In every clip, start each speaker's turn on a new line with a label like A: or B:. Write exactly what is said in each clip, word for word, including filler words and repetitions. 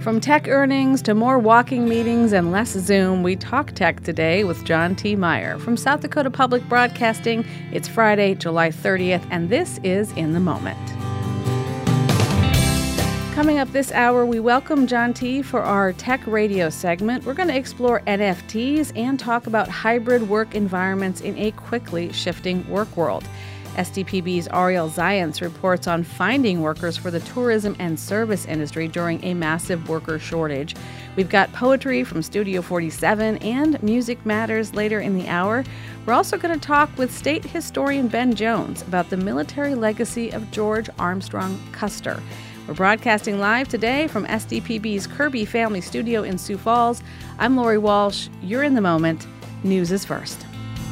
A: From tech earnings to more walking meetings and less Zoom, we talk tech today with John T. Meyer. From South Dakota Public Broadcasting, it's Friday, July thirtieth, and this is In the Moment. Coming up this hour, we welcome John T. for our Tech Radio segment. We're going to explore N F Ts and talk about hybrid work environments in a quickly shifting work world. S D P B's Ariel Zients reports on finding workers for the tourism and service industry during a massive worker shortage. We've got poetry from Studio forty-seven and Music Matters later in the hour. We're also going to talk with state historian Ben Jones about the military legacy of George Armstrong Custer. We're broadcasting live today from S D P B's Kirby Family Studio in Sioux Falls. I'm Lori Walsh. You're in the moment. News is first.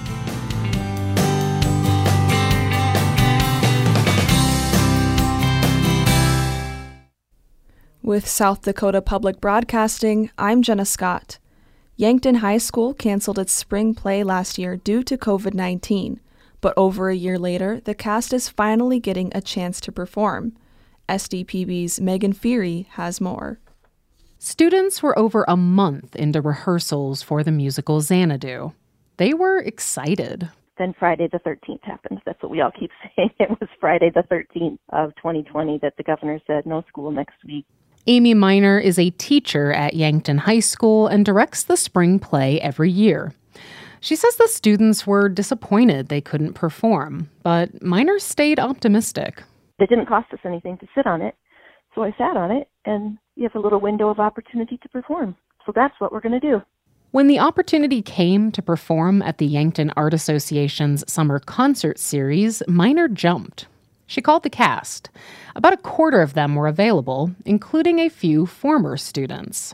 B: With South Dakota Public Broadcasting, I'm Jenna Scott. Yankton High School canceled its spring play last year due to covid nineteen, but over a year later, the cast is finally getting a chance to perform. S D P B's Megan Feary has more.
C: Students were over a month into rehearsals for the musical Xanadu. They were excited.
D: Then Friday the thirteenth happened. That's what we all keep saying. It was Friday the thirteenth of twenty twenty that the governor said no school next week.
C: Amy Miner is a teacher at Yankton High School and directs the spring play every year. She says the students were disappointed they couldn't perform, but Miner stayed optimistic.
D: It didn't cost us anything to sit on it, so I sat on it, and you have a little window of opportunity to perform. So that's what we're going to do.
C: When the opportunity came to perform at the Yankton Art Association's summer concert series, Miner jumped. She called the cast. About a quarter of them were available, including a few former students.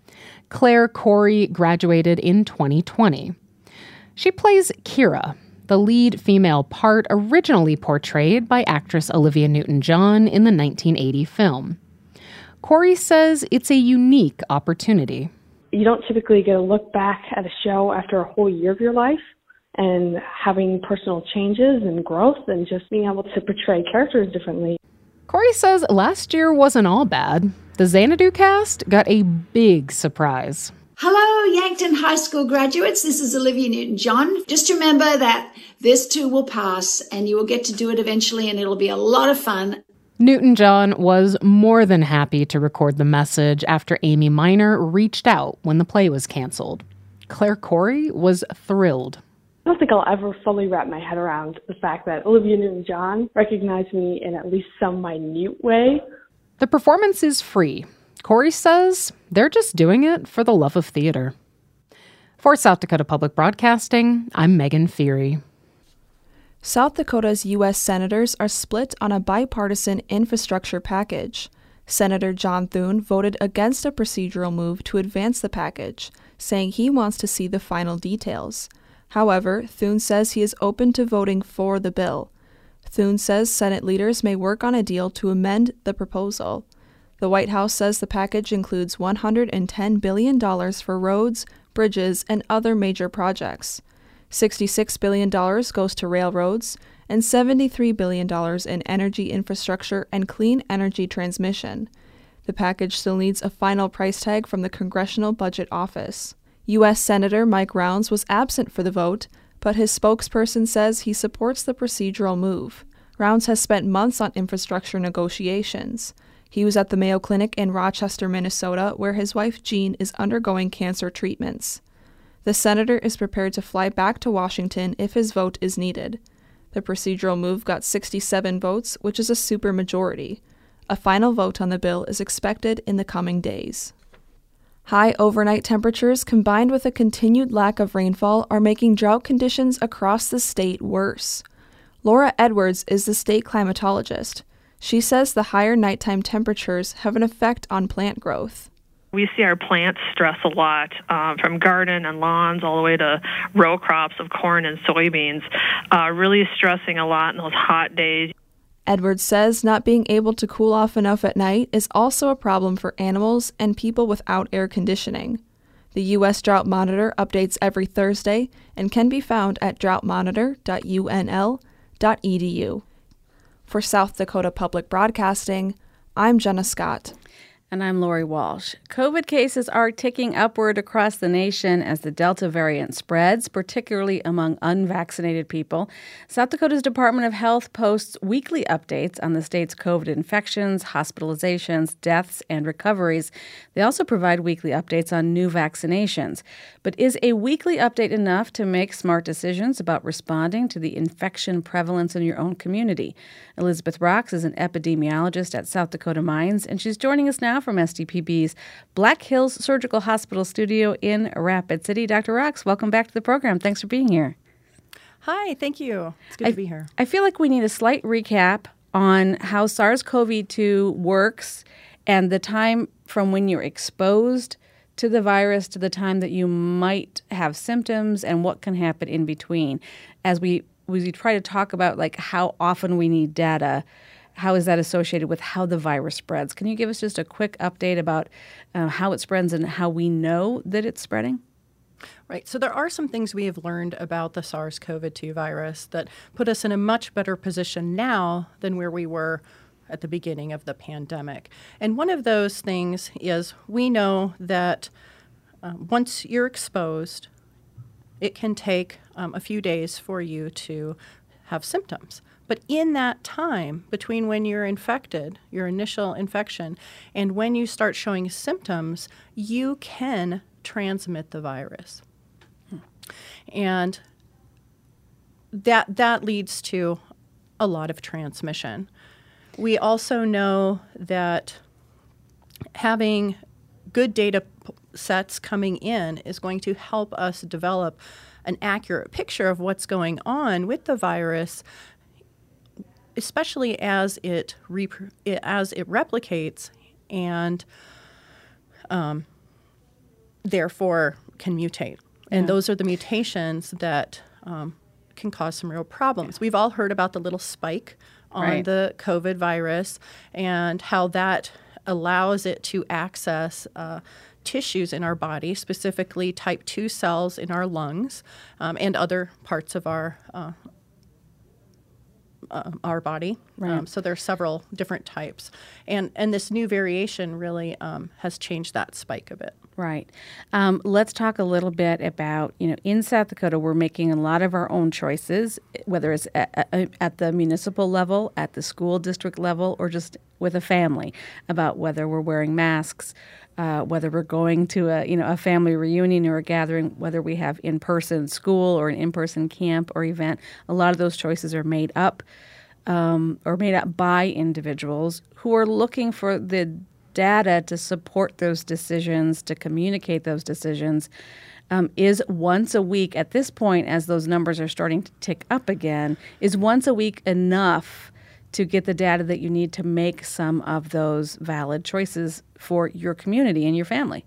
C: Claire Corey graduated in twenty twenty. She plays Kira, the lead female part originally portrayed by actress Olivia Newton-John in the nineteen eighty film. Corey says it's a unique opportunity.
E: You don't typically get to look back at a show after a whole year of your life and having personal changes and growth and just being able to portray characters differently.
C: Corey says last year wasn't all bad. The Xanadu cast got a big surprise.
F: Hello, Yankton High School graduates. This is Olivia Newton-John. Just remember that this too will pass and you will get to do it eventually and it'll be a lot of fun.
C: Newton-John was more than happy to record the message after Amy Miner reached out when the play was canceled. Claire Corey was thrilled.
E: I don't think I'll ever fully wrap my head around the fact that Olivia Newton-John recognized me in at least some minute way.
C: The performance is free. Corey says they're just doing it for the love of theater. For South Dakota Public Broadcasting, I'm Megan Feary.
B: South Dakota's U S senators are split on a bipartisan infrastructure package. Senator John Thune voted against a procedural move to advance the package, saying he wants to see the final details. However, Thune says he is open to voting for the bill. Thune says Senate leaders may work on a deal to amend the proposal. The White House says the package includes one hundred ten billion dollars for roads, bridges, and other major projects. sixty-six billion dollars goes to railroads, and seventy-three billion dollars in energy infrastructure and clean energy transmission. The package still needs a final price tag from the Congressional Budget Office. U S Senator Mike Rounds was absent for the vote, but his spokesperson says he supports the procedural move. Rounds has spent months on infrastructure negotiations. He was at the Mayo Clinic in Rochester, Minnesota, where his wife Jean is undergoing cancer treatments. The senator is prepared to fly back to Washington if his vote is needed. The procedural move got sixty-seven votes, which is a supermajority. A final vote on the bill is expected in the coming days. High overnight temperatures combined with a continued lack of rainfall are making drought conditions across the state worse. Laura Edwards is the state climatologist. She says the higher nighttime temperatures have an effect on plant growth.
G: We see our plants stress a lot, um, from garden and lawns all the way to row crops of corn and soybeans, uh, really stressing a lot in those hot days.
B: Edwards says not being able to cool off enough at night is also a problem for animals and people without air conditioning. The U S Drought Monitor updates every Thursday and can be found at drought monitor dot U N L dot E D U. For South Dakota Public Broadcasting, I'm Jenna Scott.
A: And I'm Lori Walsh. COVID cases are ticking upward across the nation as the Delta variant spreads, particularly among unvaccinated people. South Dakota's Department of Health posts weekly updates on the state's COVID infections, hospitalizations, deaths, and recoveries. They also provide weekly updates on new vaccinations. But is a weekly update enough to make smart decisions about responding to the infection prevalence in your own community? Elizabeth Rocks is an epidemiologist at South Dakota Mines, and she's joining us now from S D P B's Black Hills Surgical Hospital studio in Rapid City. Doctor Rocks, welcome back to the program. Thanks for being here.
H: Hi, thank you. It's good
A: I,
H: to be here.
A: I feel like we need a slight recap on how SARS-C o V two works and the time from when you're exposed to the virus to the time that you might have symptoms and what can happen in between. As we, we try to talk about like how often we need data, how is that associated with how the virus spreads? Can you give us just a quick update about uh, how it spreads and how we know that it's spreading?
H: Right. So there are some things we have learned about the SARS-C o V two virus that put us in a much better position now than where we were at the beginning of the pandemic. And one of those things is we know that uh, once you're exposed, it can take um, a few days for you to have symptoms. But in that time between when you're infected, your initial infection, and when you start showing symptoms, you can transmit the virus. Hmm. And that that leads to a lot of transmission. We also know that having good data p- sets coming in is going to help us develop an accurate picture of what's going on with the virus, especially as it, rep- as it replicates and um, therefore can mutate. And yeah. Those are the mutations that um, can cause some real problems. We've all heard about the little spike on right. the COVID virus and how that allows it to access uh, tissues in our body, specifically type two cells in our lungs um, and other parts of our uh, Uh, our body. Right. Um, so there are several different types. And and this new variation really um, has changed that spike a bit.
A: Right. Um, let's talk a little bit about, you know, in South Dakota, we're making a lot of our own choices, whether it's at, at the municipal level, at the school district level, or just with a family, about whether we're wearing masks, uh, whether we're going to a, you know, a family reunion or a gathering, whether we have in-person school or an in-person camp or event. A lot of those choices are made up um, or made up by individuals who are looking for the data to support those decisions, to communicate those decisions. Um, is once a week, at this point, as those numbers are starting to tick up again, is once a week enough to get the data that you need to make some of those valid choices for your community and your family?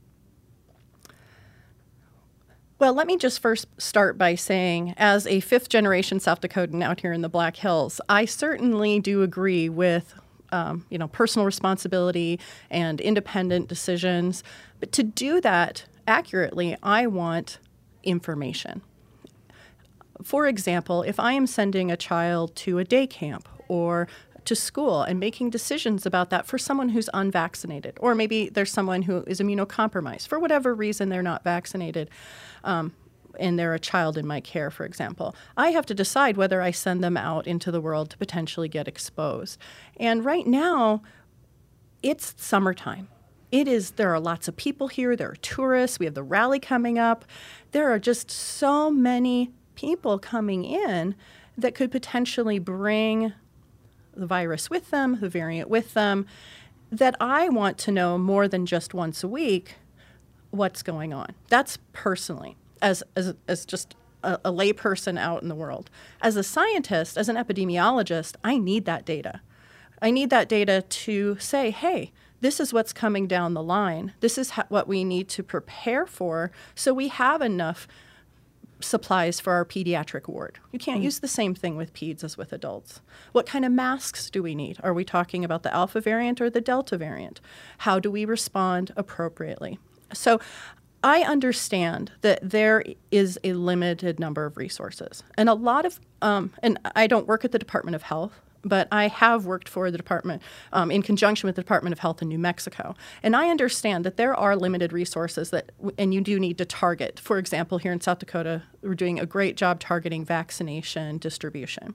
H: Well, let me just first start by saying, as a fifth-generation South Dakotan out here in the Black Hills, I certainly do agree with Um, you know, personal responsibility and independent decisions. But to do that accurately, I want information. For example, if I am sending a child to a day camp or to school and making decisions about that for someone who's unvaccinated, or maybe there's someone who is immunocompromised, for whatever reason they're not vaccinated, um, and they're a child in my care, for example, I have to decide whether I send them out into the world to potentially get exposed. And right now, it's summertime. It is, there are lots of people here. There are tourists. We have the rally coming up. There are just so many people coming in that could potentially bring the virus with them, the variant with them, that I want to know more than just once a week what's going on. That's personally. As, as as just a, a lay person out in the world. As a scientist, as an epidemiologist, I need that data. I need that data to say, hey, this is what's coming down the line. This is ha- what we need to prepare for so we have enough supplies for our pediatric ward. You can't mm. use the same thing with peds as with adults. What kind of masks do we need? Are we talking about the alpha variant or the delta variant? How do we respond appropriately? So I understand that there is a limited number of resources. And a lot of, um, and I don't work at the Department of Health, but I have worked for the department um, in conjunction with the Department of Health in New Mexico. And I understand that there are limited resources that, and you do need to target. For example, here in South Dakota, we're doing a great job targeting vaccination distribution.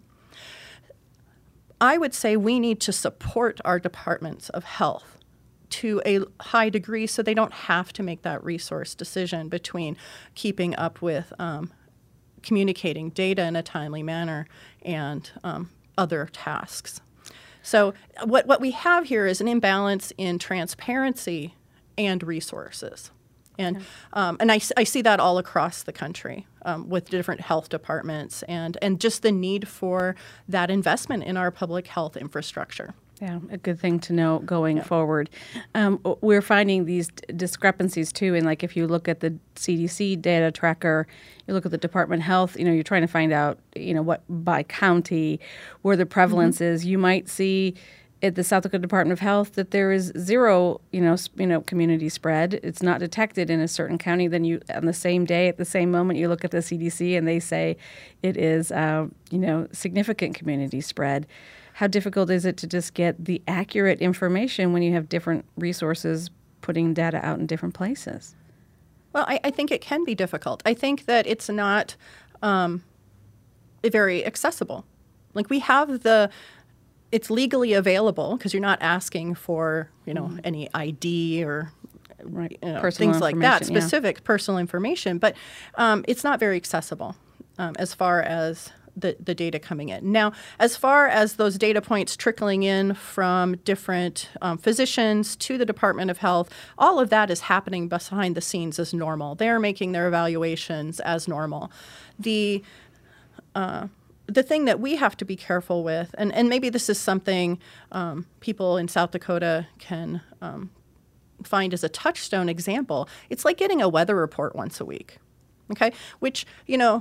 H: I would say we need to support our departments of health to a high degree so they don't have to make that resource decision between keeping up with um, communicating data in a timely manner and um, other tasks. So what, what we have here is an imbalance in transparency and resources. And okay. um, and I, I see that all across the country um, with different health departments and, and just the need for that investment in our public health infrastructure.
A: Yeah, a good thing to know going
H: yeah.
A: forward. Um, we're finding these discrepancies too. And like if you look at the C D C data tracker, you look at the Department of Health, you know, you're trying to find out, you know, what by county, where the prevalence mm-hmm. is. You might see at the South Dakota Department of Health that there is zero, you know, sp- you know, community spread. It's not detected in a certain county. Then you, on the same day, at the same moment, you look at the C D C and they say it is, uh, you know, significant community spread. How difficult is it to just get the accurate information when you have different resources putting data out in different places?
H: Well, I, I think it can be difficult. I think that it's not um, very accessible. Like we have the, it's legally available because you're not asking for, you know, mm-hmm. any I D or
A: right.
H: you know, things like that, specific yeah. personal information, but um, it's not very accessible um, as far as the, the data coming in. Now, as far as those data points trickling in from different um, physicians to the Department of Health, all of that is happening behind the scenes as normal. They're making their evaluations as normal. The uh, the thing that we have to be careful with, and, and maybe this is something um, people in South Dakota can um, find as a touchstone example, it's like getting a weather report once a week, okay? Which, you know,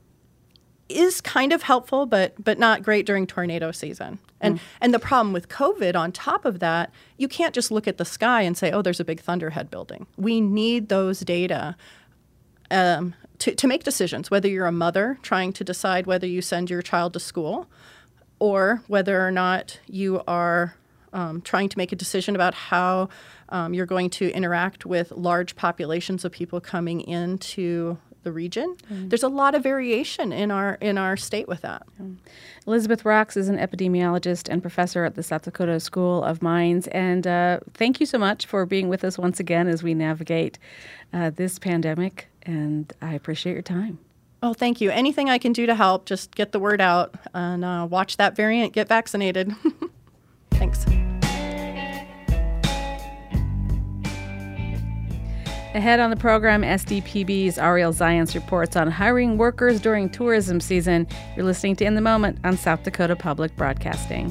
H: is kind of helpful, but but not great during tornado season. And mm. and the problem with COVID on top of that, you can't just look at the sky and say, oh, there's a big thunderhead building. We need those data um, to, to make decisions, whether you're a mother trying to decide whether you send your child to school or whether or not you are um, trying to make a decision about how um, you're going to interact with large populations of people coming into the region. Mm. There's a lot of variation in our in our state with that.
A: Mm. Elizabeth Rocks is an epidemiologist and professor at the South Dakota School of Mines. And uh, thank you so much for being with us once again as we navigate uh, this pandemic. And I appreciate your time.
H: Oh, thank you. Anything I can do to help, just get the word out and uh, watch that variant get vaccinated. Thanks.
A: Ahead on the program, S D P B's Ariel Zients reports on hiring workers during tourism season. You're listening to In the Moment on South Dakota Public Broadcasting.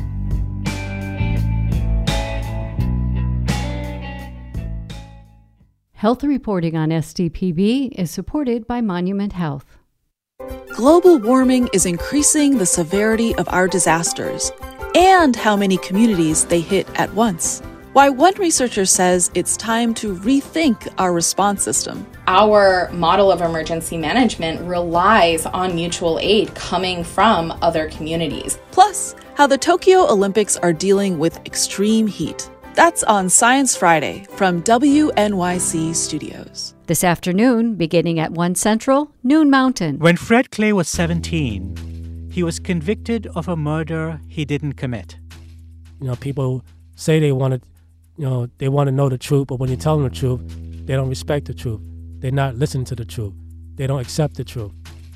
I: Health reporting on S D P B is supported by Monument Health.
J: Global warming is increasing the severity of our disasters and how many communities they hit at once. Why one researcher says it's time to rethink our response system.
K: Our model of emergency management relies on mutual aid coming from other communities.
J: Plus, how the Tokyo Olympics are dealing with extreme heat. That's on Science Friday from W N Y C Studios.
I: This afternoon, beginning at one Central, noon Mountain.
L: When Fred Clay was seventeen, he was convicted of a murder he didn't commit.
M: You know, people say they want to You know, they want to know the truth, but when you tell them the truth, they don't respect the truth. They're not listening to the truth. They don't accept the truth.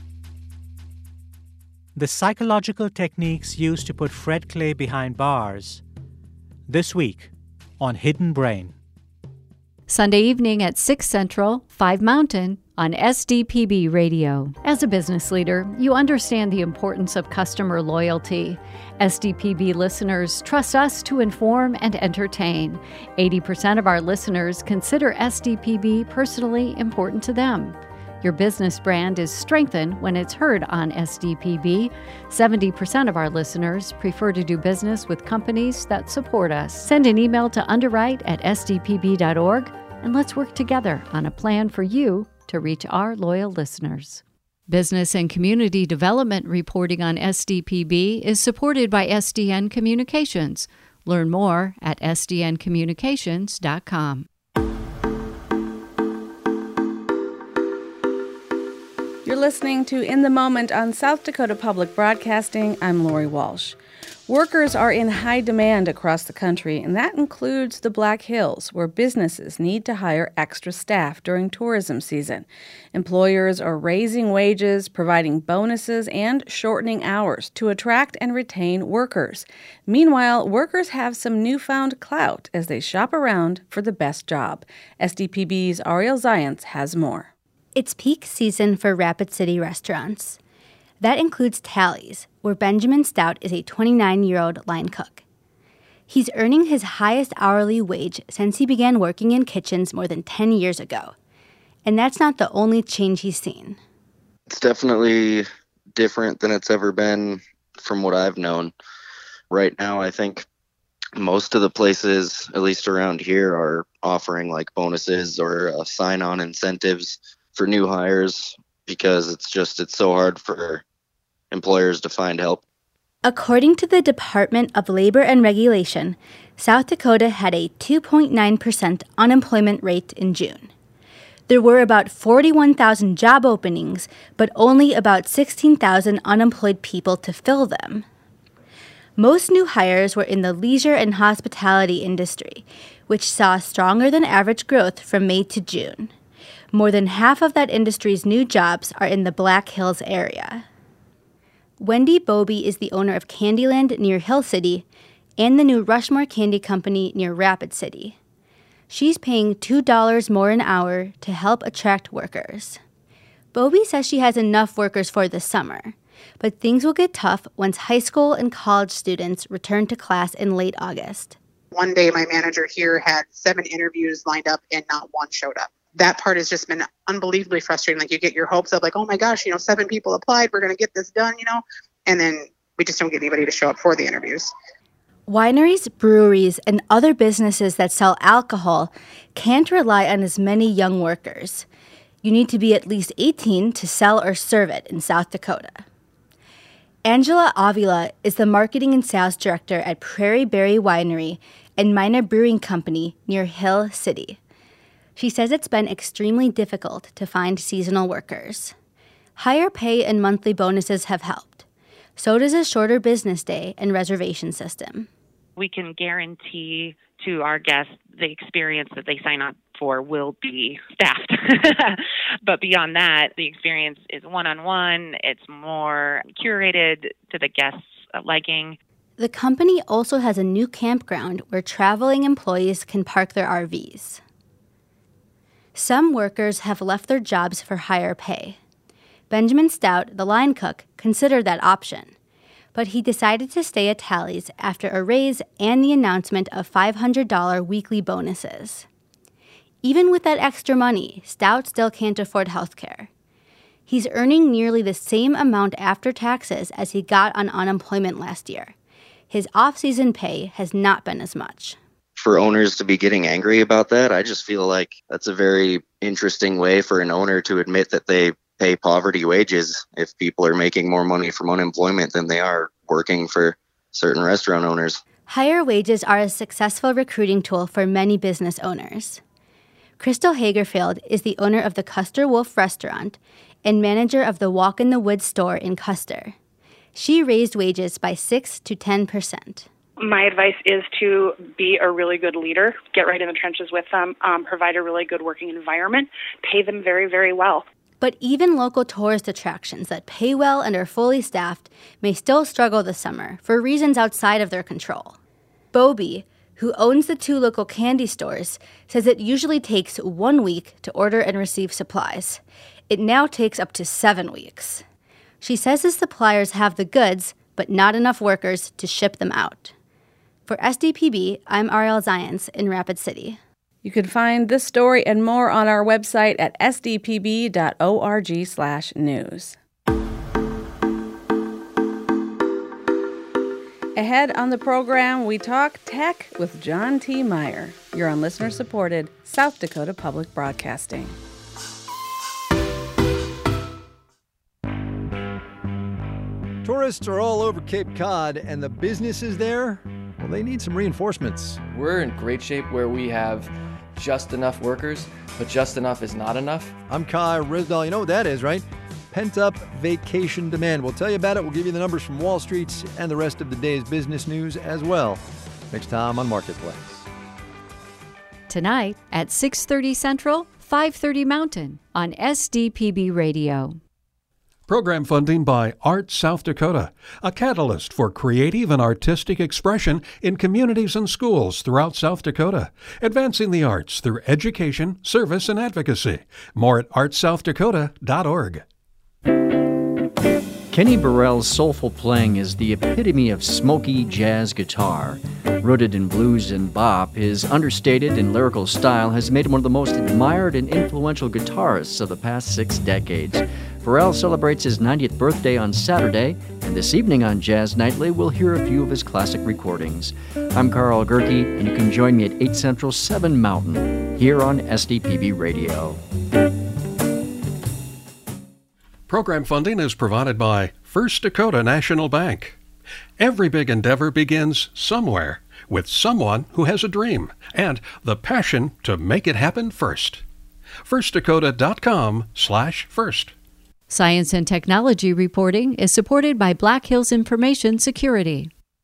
L: The psychological techniques used to put Fred Clay behind bars. This week on Hidden Brain.
I: Sunday evening at six Central, five Mountain, on S D P B Radio. As a business leader, you understand the importance of customer loyalty. S D P B listeners trust us to inform and entertain. eighty percent of our listeners consider S D P B personally important to them. Your business brand is strengthened when it's heard on S D P B. seventy percent of our listeners prefer to do business with companies that support us. Send an email to underwrite at s d p b dot org and let's work together on a plan for you to reach our loyal listeners. Business and Community Development reporting on S D P B is supported by S D N Communications. Learn more at S D N communications dot com.
A: You're listening to In the Moment on South Dakota Public Broadcasting. I'm Lori Walsh. Workers are in high demand across the country, and that includes the Black Hills, where businesses need to hire extra staff during tourism season. Employers are raising wages, providing bonuses, and shortening hours to attract and retain workers. Meanwhile, workers have some newfound clout as they shop around for the best job. S D P B's Ariel Zients has more.
N: It's peak season for Rapid City restaurants. That includes Tally's, where Benjamin Stout is a twenty-nine-year-old line cook. He's earning his highest hourly wage since he began working in kitchens more than ten years ago. And that's not the only change he's seen.
O: It's definitely different than it's ever been from what I've known. Right now, I think most of the places, at least around here, are offering like bonuses or uh, sign-on incentives for new hires because it's just, it's so hard for employers to find help.
N: According to the Department of Labor and Regulation, South Dakota had a two point nine percent unemployment rate in June. There were about forty-one thousand job openings, but only about sixteen thousand unemployed people to fill them. Most new hires were in the leisure and hospitality industry, which saw stronger than average growth from May to June. More than half of that industry's new jobs are in the Black Hills area. Wendy Bobie is the owner of Candyland near Hill City and the new Rushmore Candy Company near Rapid City. She's paying two dollars more an hour to help attract workers. Bobie says she has enough workers for the summer, but things will get tough once high school and college students return to class in late August.
P: One day my manager here had seven interviews lined up and not one showed up. That part has just been unbelievably frustrating. Like, you get your hopes up, like, oh my gosh, you know, seven people applied, we're going to get this done, you know, and then we just don't get anybody to show up for the interviews.
N: Wineries, breweries, and other businesses that sell alcohol can't rely on as many young workers. You need to be at least eighteen to sell or serve it in South Dakota. Angela Avila is the marketing and sales director at Prairie Berry Winery and Minor Brewing Company near Hill City. She says it's been extremely difficult to find seasonal workers. Higher pay and monthly bonuses have helped. So does a shorter business day and reservation system.
Q: We can guarantee to our guests the experience that they sign up for will be staffed. But beyond that, the experience is one-on-one. It's more curated to the guests' liking.
N: The company also has a new campground where traveling employees can park their R Vs. Some workers have left their jobs for higher pay. Benjamin Stout, the line cook, considered that option, but he decided to stay at Tally's after a raise and the announcement of five hundred dollars weekly bonuses. Even with that extra money, Stout still can't afford health care. He's earning nearly the same amount after taxes as he got on unemployment last year. His off-season pay has not been as much.
O: For owners to be getting angry about that, I just feel like that's a very interesting way for an owner to admit that they pay poverty wages if people are making more money from unemployment than they are working for certain restaurant owners.
N: Higher wages are a successful recruiting tool for many business owners. Crystal Hagerfield is the owner of the Custer Wolf restaurant and manager of the Walk in the Woods store in Custer. She raised wages by six to ten percent.
R: My advice is to be a really good leader, get right in the trenches with them, um, provide a really good working environment, pay them very, very well.
N: But even local tourist attractions that pay well and are fully staffed may still struggle this summer for reasons outside of their control. Bobie, who owns the two local candy stores, says it usually takes one week to order and receive supplies. It now takes up to seven weeks. She says the suppliers have the goods, but not enough workers to ship them out. For S D P B, I'm Ariel Zients in Rapid City.
A: You can find this story and more on our website at s d p b dot org slash news. Ahead on the program, we talk tech with John T. Meyer. You're on listener-supported South Dakota Public Broadcasting.
S: Tourists are all over Cape Cod, and the businesses there, well, they need some reinforcements.
T: We're in great shape where we have just enough workers, but just enough is not enough.
S: I'm Kai Risdall. You know what that is, right? Pent-up vacation demand. We'll tell you about it. We'll give you the numbers from Wall Street and the rest of the day's business news as well. Next time on Marketplace.
I: Tonight at six thirty Central, five thirty Mountain on S D P B Radio.
U: Program funding by Art South Dakota, a catalyst for creative and artistic expression in communities and schools throughout South Dakota, advancing the arts through education, service, and advocacy. More at art south dakota dot org.
V: Kenny Burrell's soulful playing is the epitome of smoky jazz guitar. Rooted in blues and bop, his understated and lyrical style has made him one of the most admired and influential guitarists of the past six decades. Burrell celebrates his ninetieth birthday on Saturday, and this evening on Jazz Nightly, we'll hear a few of his classic recordings. I'm Carl Gerke, and you can join me at eight Central, seven Mountain, here on S D P B Radio.
U: Program funding is provided by First Dakota National Bank. Every big endeavor begins somewhere, with someone who has a dream and the passion to make it happen first. first dakota dot com slash first.
I: Science and technology reporting is supported by Black Hills Information Security.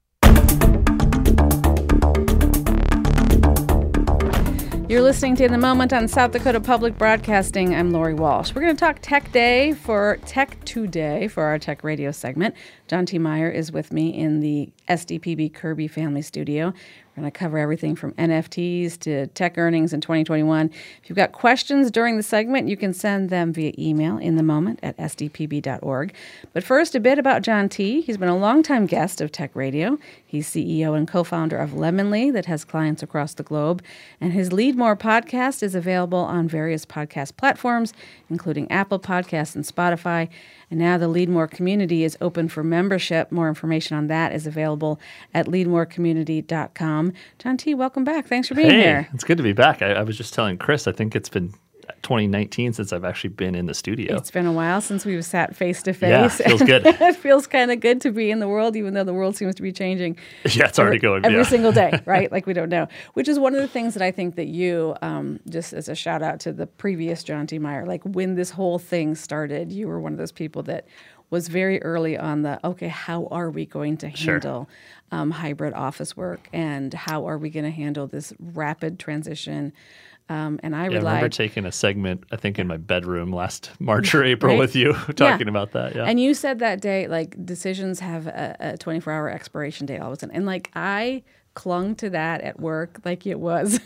A: You're listening to In the Moment on South Dakota Public Broadcasting. I'm Lori Walsh. We're going to talk Tech Day for Tech Today for our Tech Radio segment. John T. Meyer is with me in the S D P B Kirby Family Studio. We're going to cover everything from N F Ts to tech earnings in twenty twenty-one. If you've got questions during the segment, you can send them via email in the moment at s d p b dot org. But first, a bit about John T. He's been a longtime guest of Tech Radio. He's C E O and co-founder of Lemonly that has clients across the globe. And his Lead More podcast is available on various podcast platforms, including Apple Podcasts and Spotify. And now the Lead More community is open for membership. More information on that is available at lead more community dot com. John T., welcome back. Thanks for being
W: hey,
A: here.
W: It's good to be back. I, I was just telling Chris, I think it's been twenty nineteen since I've actually been in the studio.
A: It's been a while since we've sat face to face.
W: Yeah, feels good.
A: It feels kind of good to be in the world, even though the world seems to be changing.
W: Yeah, it's already
A: every,
W: going
A: every
W: yeah.
A: single day, right? Like we don't know. Which is one of the things that I think that you, um, just as a shout out to the previous John T. Meyer, like when this whole thing started, you were one of those people that was very early on the, okay, how are we going to handle sure. um, hybrid office work, and how are we going to handle this rapid transition? Um, and I
W: yeah,
A: relied.
W: I remember taking a segment, I think, in my bedroom last March or April
A: right?
W: with you, talking
A: yeah.
W: about that. Yeah,
A: and you said that day, like, decisions have a, a twenty-four hour expiration date all of a sudden. And, like, I clung to that at work like it was.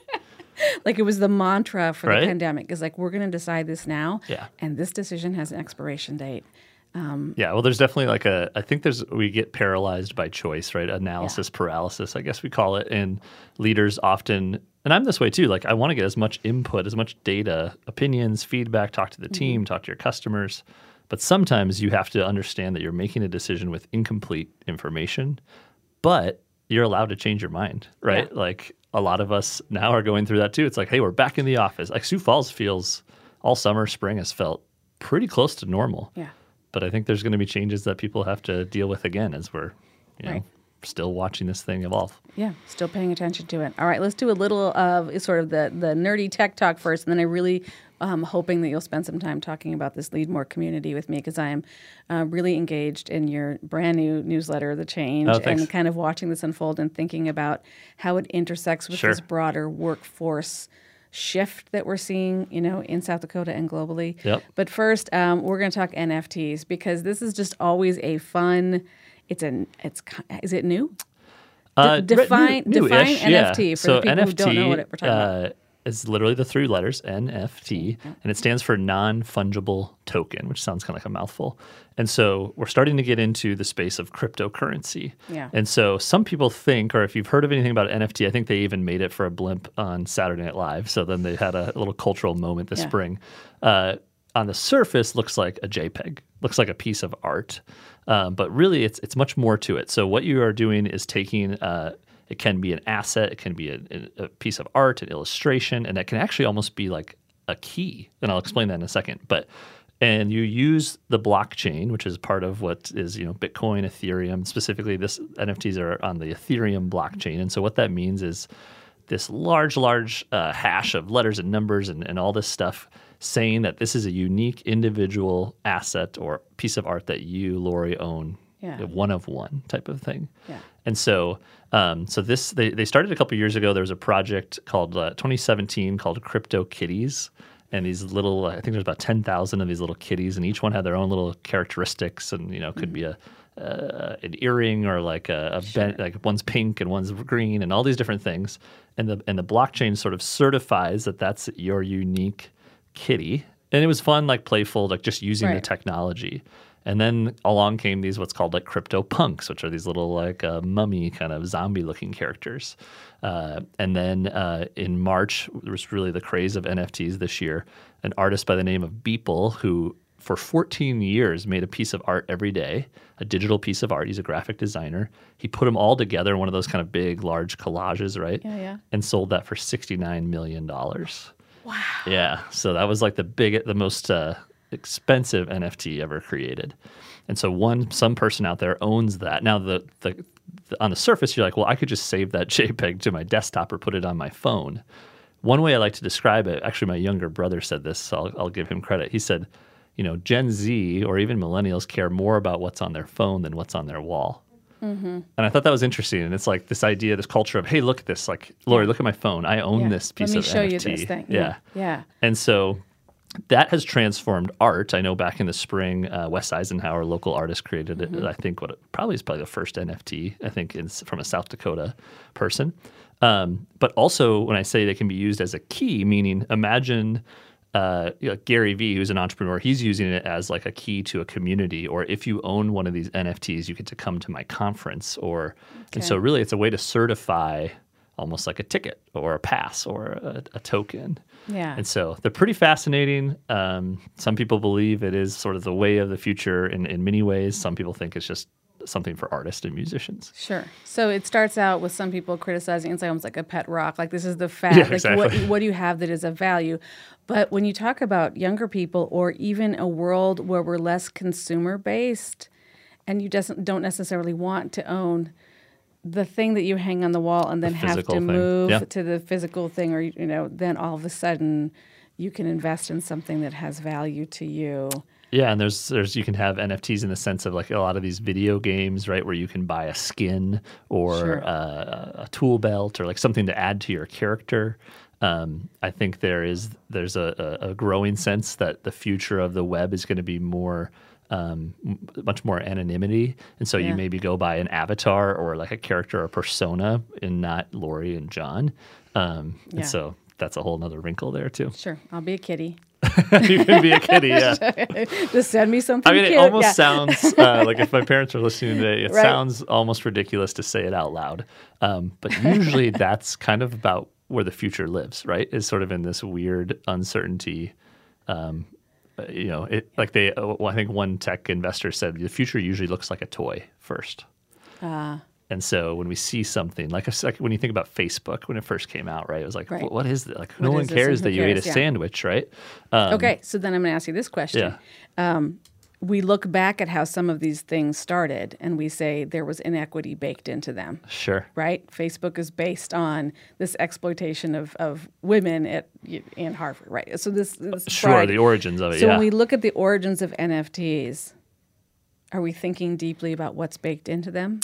A: Like it was the mantra for
W: right?
A: the pandemic. Is like, we're going to decide this now,
W: yeah.
A: and this decision has an expiration date. Um,
W: yeah, well, there's definitely like a, I think there's, we get paralyzed by choice, right? Analysis yeah. paralysis, I guess we call it. And leaders often, and I'm this way too, like I want to get as much input, as much data, opinions, feedback, talk to the mm-hmm. team, talk to your customers. But sometimes you have to understand that you're making a decision with incomplete information, but you're allowed to change your mind, right? Yeah. Like a lot of us now are going through that too. It's like, hey, we're back in the office. Like Sioux Falls feels, all summer, spring has felt pretty close to normal.
A: Yeah.
W: But I think there's going to be changes that people have to deal with again as we're, you know,
A: right.
W: still watching this thing evolve.
A: Yeah, still paying attention to it. All right, let's do a little of sort of the, the nerdy tech talk first, and then I really um, hoping that you'll spend some time talking about this Lead More community with me, because I am uh, really engaged in your brand new newsletter, The Change,
W: oh,
A: and kind of watching this unfold and thinking about how it intersects with
W: sure.
A: this broader workforce shift that we're seeing, you know, in South Dakota and globally.
W: Yep.
A: But first, um, we're going to talk N F Ts, because this is just always a fun. It's an. It's is it new?
W: Uh,
A: D- define
W: new,
A: define
W: new-ish,
A: N F T
W: yeah.
A: for
W: so
A: the people
W: N F T,
A: who don't know what it, we're talking
W: uh,
A: about.
W: Is literally the three letters N F T, yeah. and it stands for non-fungible token, which sounds kind of like a mouthful. And so we're starting to get into the space of cryptocurrency.
A: Yeah.
W: And so some people think, or if you've heard of anything about N F T, I think they even made it for a blimp on Saturday Night Live. So then they had a little cultural moment this
A: yeah.
W: spring. Uh, on the surface, looks like a JPEG, looks like a piece of art, um, but really it's it's much more to it. So what you are doing is taking uh, it can be an asset, it can be a, a piece of art, an illustration, and it can actually almost be like a key. And I'll explain that in a second. But and you use the blockchain, which is part of what is, you know, Bitcoin, Ethereum. Specifically, this N F Ts are on the Ethereum blockchain. And so what that means is this large, large uh, hash of letters and numbers and, and all this stuff saying that this is a unique individual asset or piece of art that you, Lori, own.
A: Yeah.
W: A one of one type of thing.
A: Yeah.
W: And so um, so this they, they started a couple years ago. There was a project called uh, twenty seventeen called Crypto Kitties. And these little, I think there's about ten thousand of these little kitties, and each one had their own little characteristics. And, you know, it could mm-hmm. be a uh, an earring or like a, a sure. ben, like one's pink and one's green and all these different things. And the and the blockchain sort of certifies that that's your unique kitty. And it was fun, like playful, like just using right. the technology. And then along came these what's called like crypto punks, which are these little like uh, mummy kind of zombie looking characters. Uh, and then uh, in March, there was really the craze of N F Ts this year. An artist by the name of Beeple, who for fourteen years made a piece of art every day, a digital piece of art. He's a graphic designer. He put them all together in one of those kind of big, large collages, right?
A: Yeah, yeah.
W: And sold that for sixty-nine million dollars.
A: Wow.
W: Yeah. So that was like the big, the most uh, expensive N F T ever created. And so one, some person out there owns that. Now the, the, the on the surface, you're like, well, I could just save that JPEG to my desktop or put it on my phone. One way I like to describe it, actually my younger brother said this, so I'll, I'll give him credit. He said, you know, Gen Z or even millennials care more about what's on their phone than what's on their wall.
A: Mm-hmm.
W: And I thought that was interesting. And it's like this idea, this culture of, hey, look at this. Like, Lori, yeah. look at my phone. I own
A: yeah.
W: this piece
A: Let me
W: of
A: show
W: N F T.
A: You this thing.
W: Yeah.
A: yeah. Yeah.
W: And so that has transformed art. I know back in the spring, uh, Wes Eisenhower, local artist, created it. Mm-hmm. I think what it, probably is probably the first N F T, I think, in, from a South Dakota person. Um, but also when I say they can be used as a key, meaning imagine uh, you know, Gary Vee, who's an entrepreneur, he's using it as like a key to a community. Or if you own one of these N F Ts, you get to come to my conference. Or okay. And so really it's a way to certify almost like a ticket or a pass or a, a token.
A: Yeah.
W: And so they're pretty fascinating. Um, some people believe it is sort of the way of the future in, in many ways. Some people think it's just something for artists and musicians.
A: Sure. So it starts out with some people criticizing it's almost like a pet rock. Like this is the fact.
W: Yeah,
A: like
W: exactly.
A: what, what do you have that is of value? But when you talk about younger people or even a world where we're less consumer based and you doesn't don't necessarily want to own the thing that you hang on the wall and then
W: the
A: have to
W: thing.
A: move
W: yeah.
A: to the physical thing, or, you know, then all of a sudden you can invest in something that has value to you.
W: Yeah, and there's there's you can have N F Ts in the sense of like a lot of these video games, right, where you can buy a skin or
A: Sure.
W: uh, a tool belt or like something to add to your character. Um, I think there is there's a, a, a growing sense that the future of the web is going to be more um, m- much more anonymity, and so
A: Yeah.
W: you maybe go by an avatar or like a character or persona, and not Lori and John. Um,
A: Yeah.
W: And so that's a whole nother wrinkle there too.
A: Sure. I'll be a kitty.
W: You can be a kitty, yeah.
A: Just send me something
W: I mean,
A: cute.
W: it almost
A: yeah.
W: sounds uh, like if my parents are listening today, it
A: Right.
W: sounds almost ridiculous to say it out loud. Um, but usually that's kind of about where the future lives, right? Is sort of in this weird uncertainty. Um, uh, you know, it like they. Uh, well, I think one tech investor said the future usually looks like a toy first.
A: Ah.
W: And so when we see something like, a, like when you think about Facebook when it first came out, right? It was like,
A: Right.
W: what is it? Like
A: What
W: no
A: is
W: one
A: this and
W: cares
A: who
W: that you ate a
A: cares? Yeah.
W: sandwich, right? Um,
A: Okay, so then I'm going to ask you this question. Um, we look back at how some of these things started and we say there was inequity baked into them,
W: Sure.
A: right? Facebook is based on this exploitation of, of women at and Harvard, right? So this, this
W: Sure,
A: pride-
W: the origins of it,
A: So
W: yeah.
A: when we look at the origins of N F Ts, are we thinking deeply about what's baked into them?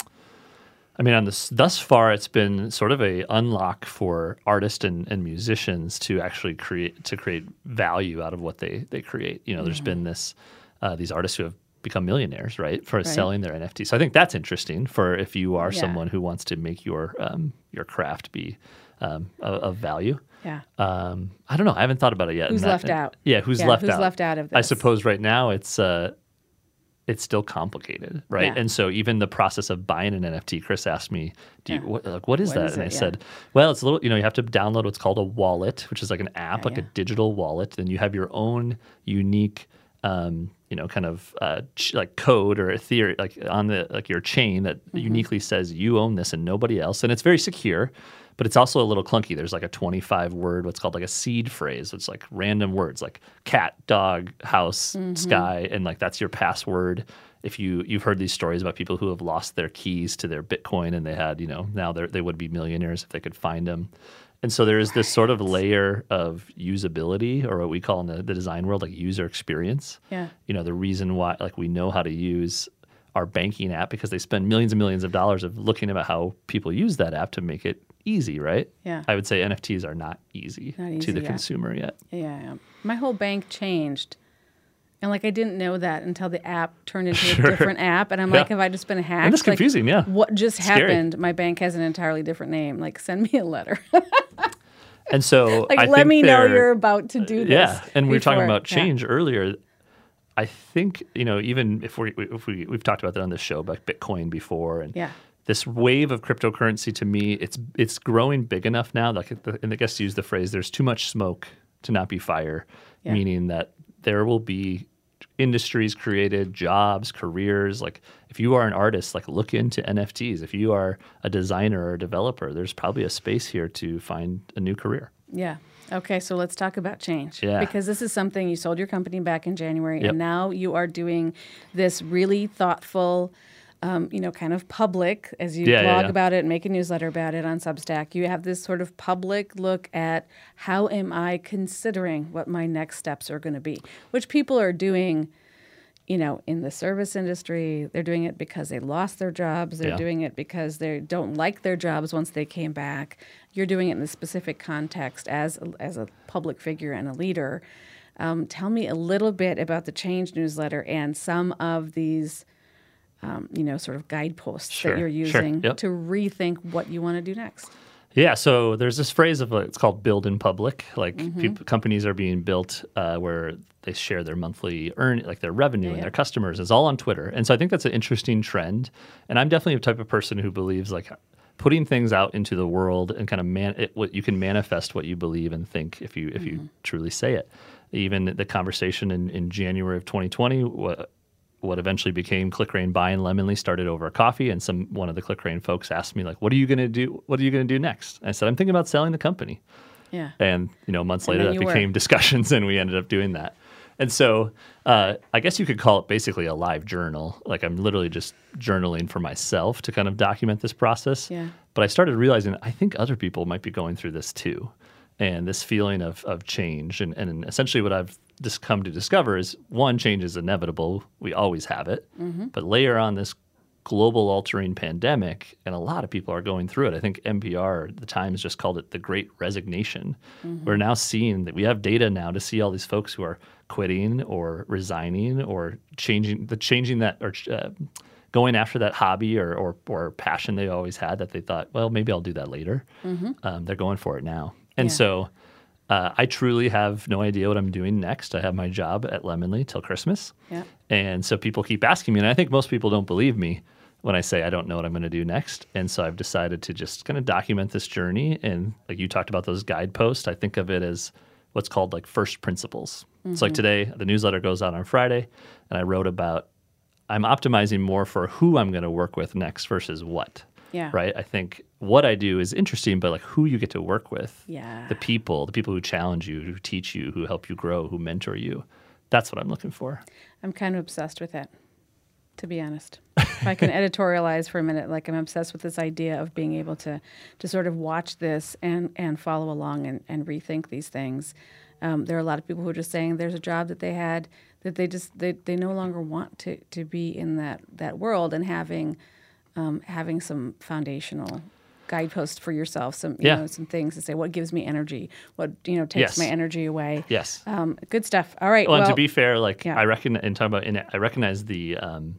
W: I mean, on this, thus far, it's been sort of a unlock for artists and, and musicians to actually create to create value out of what they they create. You know, there's
A: Mhm.
W: been this uh, these artists who have become millionaires, right, for
A: Right.
W: selling their N F Ts. So I think that's interesting for if you are
A: Yeah.
W: someone who wants to make your um, your craft be um, of, of value.
A: Yeah.
W: Um, I don't know. I haven't thought about it yet.
A: Who's
W: And that-
A: left out?
W: Yeah, who's
A: Yeah,
W: left
A: who's
W: out?
A: left out of
W: I
A: this?
W: suppose right now it's. Uh, it's still complicated, right?
A: Yeah.
W: And so even the process of buying an N F T, Chris asked me, "Do you
A: Yeah.
W: what, like what is
A: What
W: that?"
A: is
W: and
A: it?
W: I
A: Yeah.
W: said, "Well, it's a little. You know, you have to download what's called a wallet, which is like an app,
A: Yeah,
W: like
A: yeah.
W: a digital wallet. Then you have your own unique, um, you know, kind of uh, ch- like code or Ethereum, like on the like your chain that
A: Mm-hmm.
W: uniquely says you own this and nobody else, and it's very secure." but it's also a little clunky. There's like a twenty-five word, what's called like a seed phrase. It's like random words like cat, dog, house,
D: Mhm.
W: sky, and like that's your password. If you you've heard these stories about people who have lost their keys to their Bitcoin and they had, you know, now they they would be millionaires if they could find them. And so there is this sort of layer of usability, or what we call in the, the design world, like user experience.
A: Yeah.
W: You know, the reason why, like, we know how to use our banking app because they spend millions and millions of dollars of looking about how people use that app to make it easy, right?
A: Yeah.
W: I would say N F Ts are not easy,
A: Not easy
W: to the
A: yet.
W: consumer yet.
A: Yeah, yeah. My whole bank changed. And like I didn't know that until the app turned into
W: Sure.
A: a different app. And I'm
W: Yeah.
A: like, have I just been hacked?
W: And it's
A: Like,
W: confusing, yeah.
A: What just
W: Scary.
A: happened? My bank has an entirely different name. Like, send me a letter.
W: And so
A: like,
W: I
A: let
W: think
A: me know
W: they're-
A: you're about to do this.
W: Yeah, and we were talking
A: before-
W: about
A: yeah.
W: change earlier. I think, you know, even if we if we we've talked about that on this show about Bitcoin before, and
A: Yeah.
W: this wave of cryptocurrency, to me, it's it's growing big enough now. Like, the, and I guess to use the phrase, "There's too much smoke to not be fire,"
A: Yeah.
W: meaning that there will be industries created, jobs, careers. Like, if you are an artist, like, look into N F Ts. If you are a designer or a developer, there's probably a space here to find a new career.
A: Yeah. Okay, so let's talk about change.
W: Yeah.
A: Because this is something you sold your company back in January,
W: Yep.
A: and now you are doing this really thoughtful, um, you know, kind of public, as you
W: Yeah, yeah,
A: blog
W: yeah.
A: about it and make a newsletter about it on Substack. You have this sort of public look at how am I considering what my next steps are going to be, which people are doing. You know, in the service industry, they're doing it because they lost their jobs. They're
W: Yeah.
A: doing it because they don't like their jobs once they came back. You're doing it in a specific context as a, as a public figure and a leader. Um, tell me a little bit about the Change newsletter and some of these, um, you know, sort of guideposts
W: Sure,
A: that you're
W: sure,
A: using
W: yep.
A: to rethink what you want to do next.
W: Yeah, so there's this phrase of, uh, it's called build in public. Like,
A: Mhm.
W: peop companies are being built uh, where they share their monthly earn, like their revenue
A: Yeah,
W: and
A: yeah.
W: their customers. It's all on Twitter. And so I think that's an interesting trend. And I'm definitely a type of person who believes, like, putting things out into the world and kind of man, it, what you can manifest what you believe and think if you if
A: Mm-hmm.
W: you truly say it. Even the conversation in, in January of twenty twenty, what, what eventually became ClickRain buying Lemonly started over a coffee, and some one of the ClickRain folks asked me, like, what are you going to do? What are you going to do next? And I said, I'm thinking about selling the company.
A: Yeah.
W: And, you know, months
A: And
W: later,
A: then
W: that
A: you were.
W: became discussions, and we ended up doing that. And so uh, I guess you could call it basically a live journal. Like, I'm literally just journaling for myself to kind of document this process.
A: Yeah.
W: But I started realizing I think other people might be going through this too. And this feeling of, of change. And, and essentially what I've just come to discover is, one, change is inevitable. We always have it.
A: Mhm.
W: But layer on this global altering pandemic, and a lot of people are going through it. I think N P R, the Times, just called it the Great Resignation.
A: Mhm.
W: We're now seeing that we have data now to see all these folks who are quitting or resigning or changing the changing that or uh, going after that hobby or, or or passion they always had that they thought, well, maybe I'll do that later.
A: Mhm.
W: Um, they're going for it now. And
A: Yeah.
W: so uh, I truly have no idea what I'm doing next. I have my job at Lemonly till Christmas.
A: Yeah.
W: And so people keep asking me, and I think most people don't believe me when I say I don't know what I'm going to do next. And so I've decided to just kind of document this journey. And like you talked about those guideposts, I think of it as what's called like first principles. It's like
A: Mhm.
W: today, the newsletter goes out on Friday, and I wrote about I'm optimizing more for who I'm going to work with next versus what.
A: Yeah.
W: Right? I think what I do is interesting, but like who you get to work with,
A: Yeah.
W: the people, the people who challenge you, who teach you, who help you grow, who mentor you. That's what I'm looking for.
A: I'm kind of obsessed with it, to be honest. If I can editorialize for a minute, like I'm obsessed with this idea of being able to to sort of watch this and, and follow along and, and rethink these things. Um, there are a lot of people who are just saying there's a job that they had that they just they, they no longer want to, to be in that, that world, and having um, having some foundational guideposts for yourself, some you
W: Yeah.
A: know some things to say what gives me energy, what you know takes
W: Yes.
A: my energy away.
W: Yes.
A: Um, good stuff. All right.
W: Well,
A: Well,
W: and to be fair, like
A: yeah.
W: I reckon, and talking about, in, I recognize the um,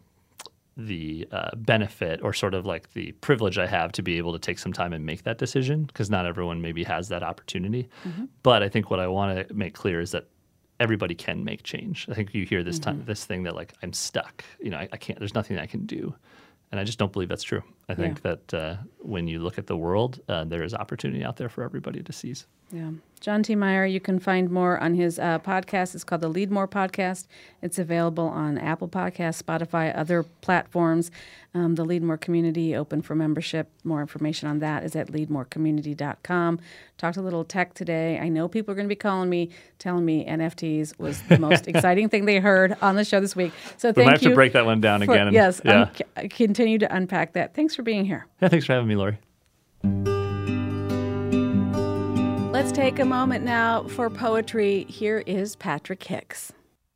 W: the uh, benefit or sort of like the privilege I have to be able to take some time and make that decision, because not everyone maybe has that opportunity.
A: Mhm.
W: But I think what I want to make clear is that everybody can make change. I think you hear this time
A: Mhm.
W: this thing that like I'm stuck. You know, I, I can't. There's nothing I can do, and I just don't believe that's true. I think yeah. that uh, when you look at the world, uh, there is opportunity out there for everybody to seize.
A: Yeah. John T. Meyer, you can find more on his uh, podcast. It's called the Lead More Podcast. It's available on Apple Podcasts, Spotify, other platforms. Um, the Lead More Community, open for membership. More information on that is at lead more community dot com. Talked a little tech today. I know people are going to be calling me, telling me N F Ts was the most exciting thing they heard on the show this week. So thank you.
W: We might have to break that one down
A: for,
W: again. And,
A: yes,
W: yeah.
A: um, continue to unpack that. Thanks for being here.
W: Yeah, thanks for having me, Lori.
A: Let's take a moment now for poetry. Here is Patrick Hicks.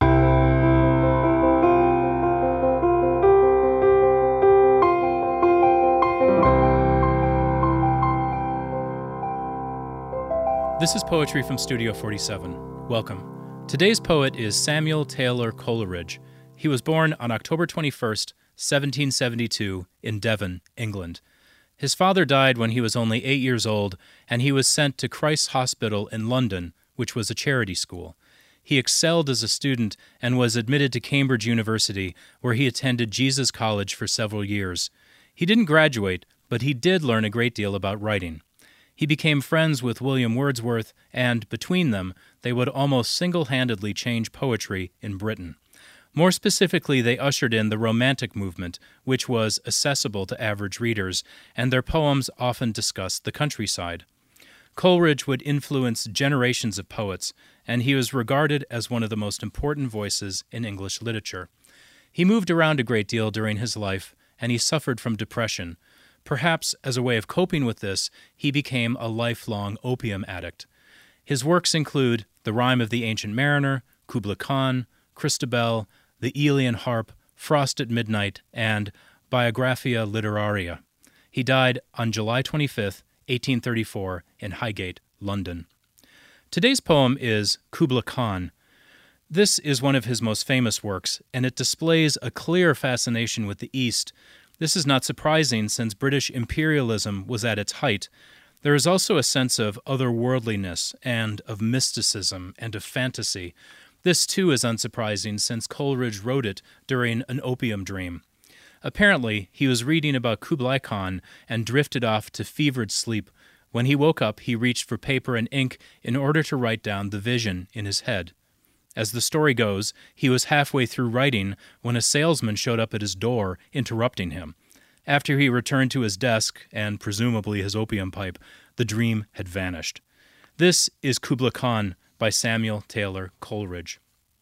D: This is poetry from Studio forty-seven. Welcome. Today's poet is Samuel Taylor Coleridge. He was born on October twenty-first, seventeen seventy-two, in Devon, England. His father died when he was only eight years old, and he was sent to Christ's Hospital in London, which was a charity school. He excelled as a student and was admitted to Cambridge University, where he attended Jesus College for several years. He didn't graduate, but he did learn a great deal about writing. He became friends with William Wordsworth, and between them, they would almost single-handedly change poetry in Britain. More specifically, they ushered in the Romantic movement, which was accessible to average readers, and their poems often discussed the countryside. Coleridge would influence generations of poets, and he was regarded as one of the most important voices in English literature. He moved around a great deal during his life, and he suffered from depression. Perhaps as a way of coping with this, he became a lifelong opium addict. His works include The Rime of the Ancient Mariner, Kubla Khan, Christabel, The Aeolian Harp, Frost at Midnight, and Biographia Literaria. He died on July twenty-fifth, eighteen thirty-four, in Highgate, London. Today's poem is Kubla Khan. This is one of his most famous works, and it displays a clear fascination with the East. This is not surprising, since British imperialism was at its height. There is also a sense of otherworldliness and of mysticism and of fantasy. This, too, is unsurprising, since Coleridge wrote it during an opium dream. Apparently, he was reading about Kublai Khan and drifted off to fevered sleep. When he woke up, he reached for paper and ink in order to write down the vision in his head. As the story goes, he was halfway through writing when a salesman showed up at his door, interrupting him. After he returned to his desk, and presumably his opium pipe, the dream had vanished. This is Kubla Khan by Samuel Taylor Coleridge.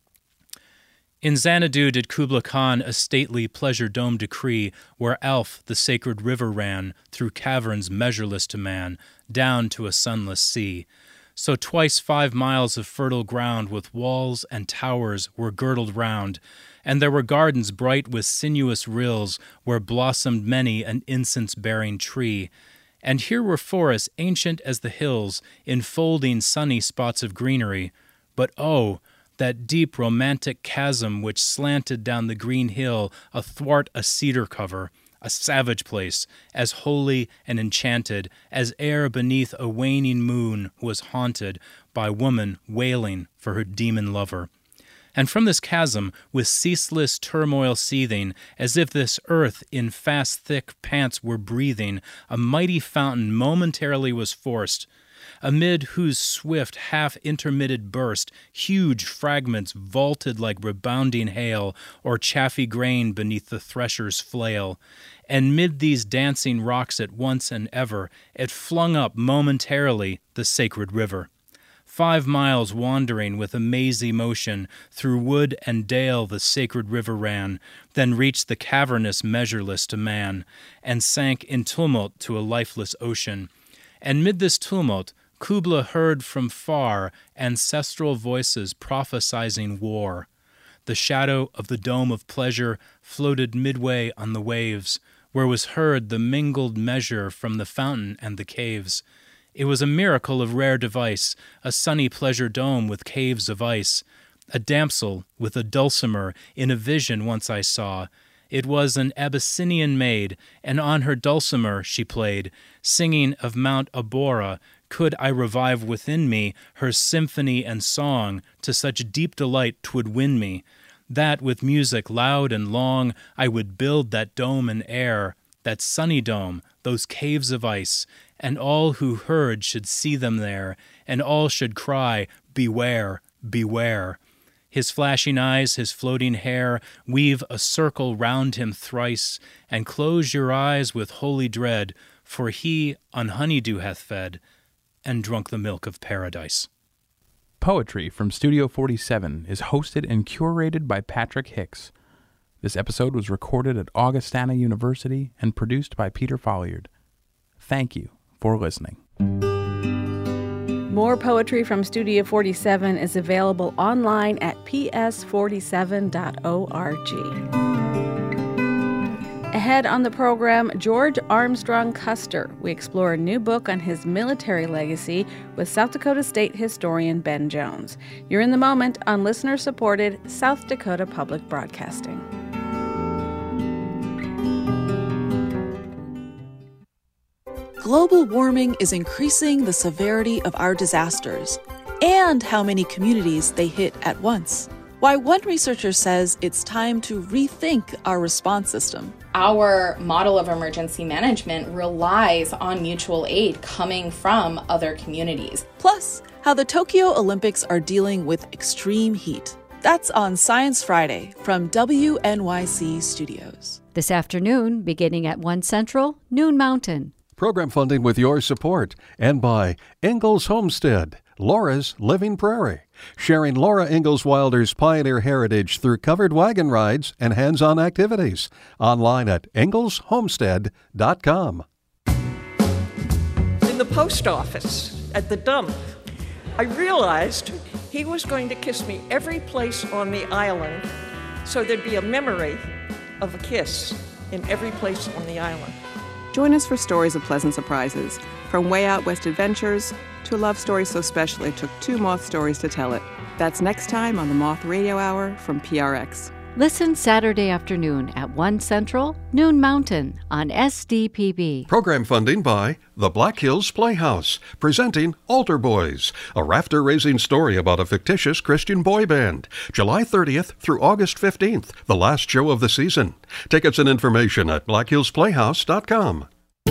D: In Xanadu did Kubla Khan a stately pleasure dome decree, where Alph the sacred river ran, through caverns measureless to man, down to a sunless sea. So twice five miles of fertile ground with walls and towers were girdled round, and there were gardens bright with sinuous rills, where blossomed many an incense-bearing tree. And here were forests ancient as the hills, enfolding sunny spots of greenery. But oh, that deep romantic chasm which slanted down the green hill athwart a cedar cover, a savage place, as holy and enchanted as ere beneath a waning moon was haunted by woman wailing for her demon lover. And from this chasm, with ceaseless turmoil seething, as if this earth in fast thick pants were breathing, a mighty fountain momentarily was forced, amid whose swift half-intermitted burst huge fragments vaulted like rebounding hail, or chaffy grain beneath the thresher's flail. And mid these dancing rocks at once and ever, it flung up momentarily the sacred river. Five miles wandering with a mazy motion, through wood and dale the sacred river ran, then reached the cavernous measureless to man, and sank in tumult to a lifeless ocean. And mid this tumult, Kubla heard from far ancestral voices prophesizing war. The shadow of the dome of pleasure floated midway on the waves, where was heard the mingled measure from the fountain and the caves. It was a miracle of rare device, a sunny pleasure dome with caves of ice. A damsel with a dulcimer in a vision once I saw. It was an Abyssinian maid, and on her dulcimer she played, singing of Mount Abora. Could I revive within me her symphony and song, to such deep delight 'twould win me, that with music loud and long I would build that dome in air, that sunny dome, those caves of ice, and all who heard should see them there, and all should cry, beware, beware. His flashing eyes, his floating hair, weave a circle round him thrice, and close your eyes with holy dread, for he on honeydew hath fed, and drunk the milk of paradise.
C: Poetry from Studio forty-seven is hosted and curated by Patrick Hicks. This episode was recorded at Augustana University and produced by Peter Folliard. Thank you for listening.
A: More poetry from Studio forty-seven is available online at p s forty-seven dot org. Ahead on the program, George Armstrong Custer. We explore a new book on his military legacy with South Dakota State historian Ben Jones. You're in the moment on listener-supported South Dakota Public Broadcasting.
J: Global warming is increasing the severity of our disasters and how many communities they hit at once. Why one researcher says it's time to rethink our response system.
K: Our model of emergency management relies on mutual aid coming from other communities.
J: Plus, how the Tokyo Olympics are dealing with extreme heat. That's on Science Friday from W N Y C Studios.
I: This afternoon, beginning at one Central, noon Mountain.
U: Program funding with your support and by Ingalls Homestead, Laura's Living Prairie, sharing Laura Ingalls Wilder's pioneer heritage through covered wagon rides and hands-on activities. Online at ingalls homestead dot com.
E: In the post office, at the dump, I realized he was going to kiss me every place on the island, so there'd be a memory of a kiss in every place on the island.
F: Join us for stories of pleasant surprises, from Way Out West adventures to a love story so special it took two Moth stories to tell it. That's next time on the Moth Radio Hour from P R X.
I: Listen Saturday afternoon at one Central, noon Mountain on S D P B.
U: Program funding by the Black Hills Playhouse, presenting Altar Boys, a rafter-raising story about a fictitious Christian boy band. July thirtieth through August fifteenth, the last show of the season. Tickets and information at black hills playhouse dot com.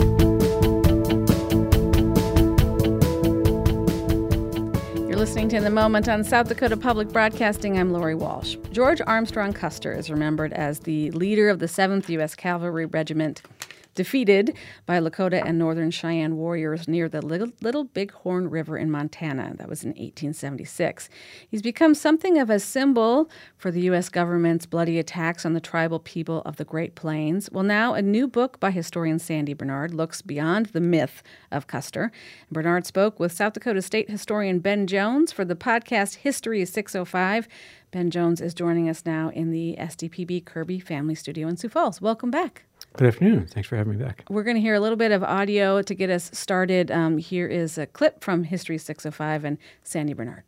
A: Listening to In the Moment on South Dakota Public Broadcasting, I'm Lori Walsh. George Armstrong Custer is remembered as the leader of the seventh U S Cavalry Regiment, defeated by Lakota and Northern Cheyenne warriors near the Little, Little Bighorn River in Montana. That was in eighteen seventy-six. He's become something of a symbol for the U S government's bloody attacks on the tribal people of the Great Plains. Well, now a new book by historian Sandy Bernard looks beyond the myth of Custer. Bernard spoke with South Dakota State historian Ben Jones for the podcast History six oh five. Ben Jones is joining us now in the S D P B Kirby Family Studio in Sioux Falls. Welcome back.
X: Good afternoon. Thanks for having me back.
A: We're going to hear a little bit of audio to get us started. Um, here is a clip from History six oh five and Sandy Bernard.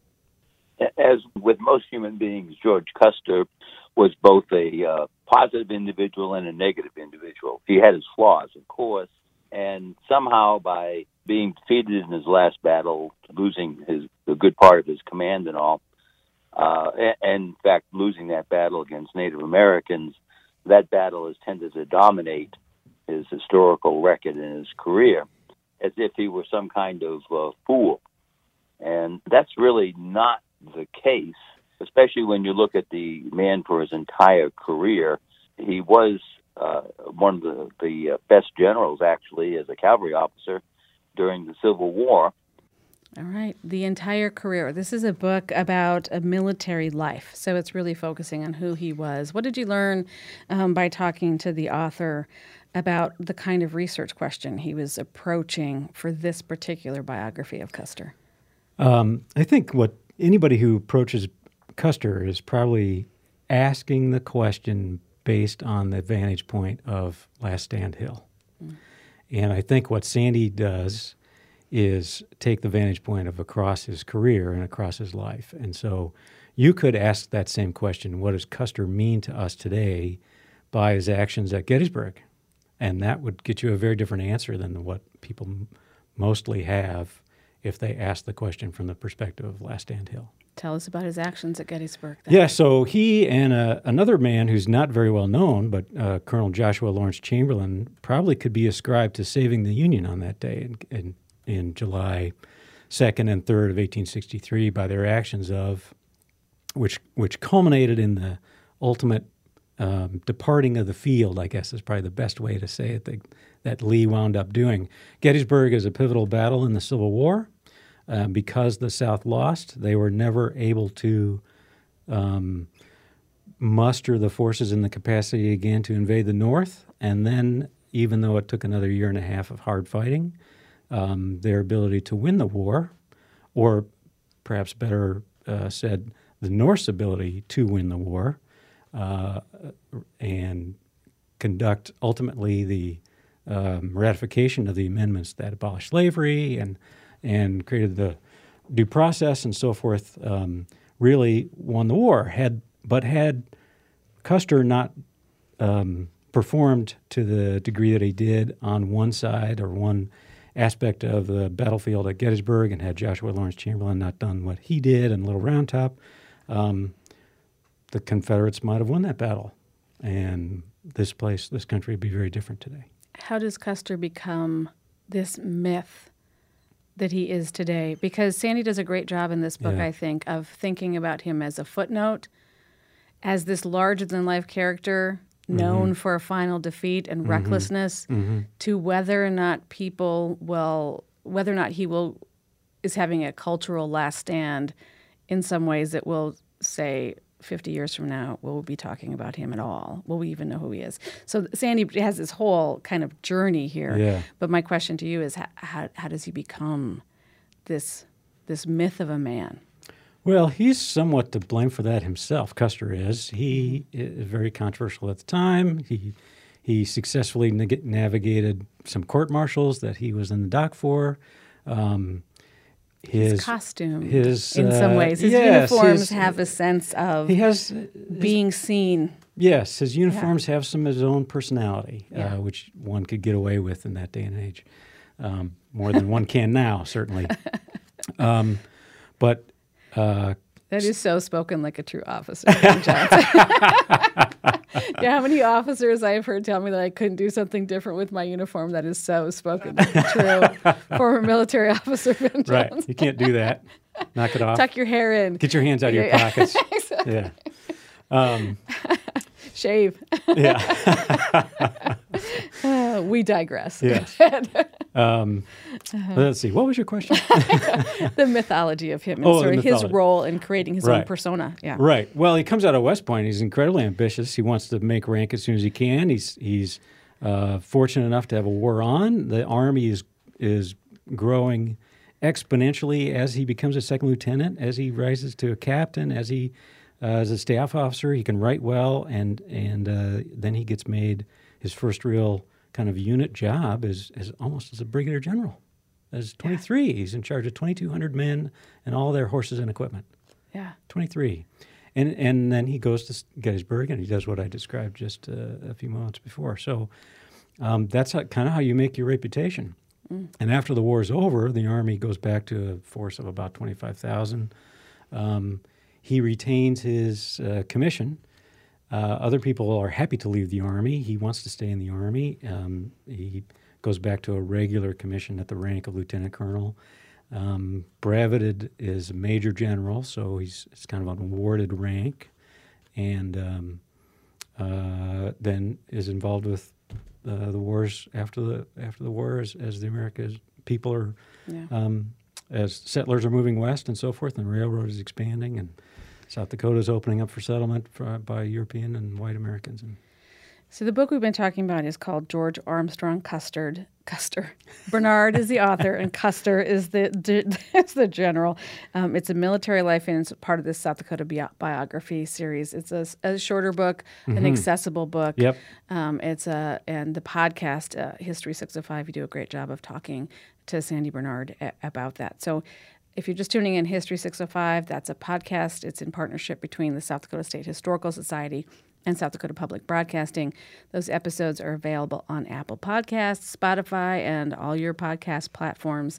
Y: As with most human beings, George Custer was both a uh, positive individual and a negative individual. He had his flaws, of course, and somehow by being defeated in his last battle, losing his a good part of his command and all, uh, and, and in fact losing that battle against Native Americans, that battle has tended to dominate his historical record in his career, as if he were some kind of uh, fool. And that's really not the case, especially when you look at the man for his entire career. He was uh, one of the, the uh, best generals, actually, as a cavalry officer during the Civil War.
A: All right. The entire career. This is a book about a military life, so it's really focusing on who he was. What did you learn um, by talking to the author about the kind of research question he was approaching for this particular biography of Custer?
X: Um, I think what anybody who approaches Custer is probably asking the question based on the vantage point of Last Stand Hill. Mm. And I think what Sandy does is take the vantage point of across his career and across his life. And so you could ask that same question, what does Custer mean to us today by his actions at Gettysburg? And that would get you a very different answer than what people m- mostly have if they ask the question from the perspective of Last Stand Hill.
A: Tell us about his actions at Gettysburg. Then.
X: Yeah, so he and uh, another man who's not very well known, but uh, Colonel Joshua Lawrence Chamberlain, probably could be ascribed to saving the Union on that day in, in, in July second and third of eighteen sixty-three by their actions of, which which culminated in the ultimate um, departing of the field, I guess is probably the best way to say it, that, that Lee wound up doing. Gettysburg is a pivotal battle in the Civil War. Uh, because the South lost, they were never able to um, muster the forces and the capacity again to invade the North. And then, even though it took another year and a half of hard fighting, um, their ability to win the war, or perhaps better uh, said, the North's ability to win the war uh, and conduct ultimately the um, ratification of the amendments that abolished slavery and and created the due process and so forth, um, really won the war. Had but had Custer not um, performed to the degree that he did on one side or one aspect of the battlefield at Gettysburg, and had Joshua Lawrence Chamberlain not done what he did in Little Round Top, um, the Confederates might have won that battle, and this place, this country, would be very different today.
A: How does Custer become this myth that he is today? Because Sandy does a great job in this book, yeah. I think, of thinking about him as a footnote, as this larger-than-life character known mm-hmm. for a final defeat and mm-hmm. recklessness, mm-hmm. to whether or not people will, whether or not he will, is having a cultural last stand in some ways that will say, fifty years from now, will we be talking about him at all? Will we even know who he is? So Sandy has this whole kind of journey here.
X: Yeah.
A: But my question to you is, how, how, how does he become this this myth of a man?
X: Well, he's somewhat to blame for that himself. Custer is. He is very controversial at the time. He he successfully neg- navigated some court-martials that he was in the dock for. Um, His,
A: his costume,
X: his,
A: in
X: uh,
A: some ways. His
X: yes,
A: uniforms
X: his,
A: have a sense of
X: he has,
A: being seen.
X: Yes, his uniforms
A: yeah.
X: have some of his own personality,
A: yeah.
X: uh, which one could get away with in that day and age. Um, more than one can now, certainly. Um, but... Uh,
A: that is so spoken like a true officer, Johnson. Yeah, how many officers I have heard tell me that I couldn't do something different with my uniform? That is so spoken like a true former military officer, Ben Jones.
X: Right, you can't do that. Knock it off.
A: Tuck your hair in.
X: Get your hands out of your
A: yeah,
X: pockets.
A: Exactly.
X: Yeah. Um,
A: Shave.
X: Yeah.
A: uh, we digress.
X: Yes. Um, uh-huh. Let's see. What was your question?
A: The mythology of him and
X: oh,
A: sort of his role in creating his
X: right.
A: own persona. Yeah.
X: Right. Well, he comes out of West Point. He's incredibly ambitious. He wants to make rank as soon as he can. He's he's uh, fortunate enough to have a war on. The Army is is growing exponentially as he becomes a second lieutenant, as he rises to a captain, as he uh, as a staff officer. He can write well, and and uh, then he gets made his first real kind of unit job is, is almost as a brigadier general. As twenty-three, yeah. He's in charge of twenty-two hundred men and all their horses and equipment.
A: Yeah,
X: twenty-three, and and then he goes to Gettysburg and he does what I described just uh, a few moments before. So um, that's kind of how you make your reputation. Mm. And after the war is over, the Army goes back to a force of about twenty-five thousand. Um, he retains his uh, commission. Uh, other people are happy to leave the Army. He wants to stay in the Army. Um, he goes back to a regular commission at the rank of lieutenant colonel. Um, breveted is a major general, so he's it's kind of an awarded rank, and um, uh, then is involved with uh, the wars after the after the war as, as the America's people are
A: yeah.
X: um, as settlers are moving west and so forth, and the railroad is expanding, and South Dakota is opening up for settlement for, by European and white Americans. And
A: so the book we've been talking about is called George Armstrong Custer. Custer. Bernard is the author, and Custer is the is the general. Um, it's a military life, and it's part of this South Dakota bi- biography series. It's a, a shorter book, mm-hmm. an accessible book.
X: Yep.
A: Um, it's a and the podcast uh, History six oh five. You do a great job of talking to Sandy Bernard a- about that. So. If you're just tuning in, History six oh five, that's a podcast. It's in partnership between the South Dakota State Historical Society and South Dakota Public Broadcasting. Those episodes are available on Apple Podcasts, Spotify, and all your podcast platforms.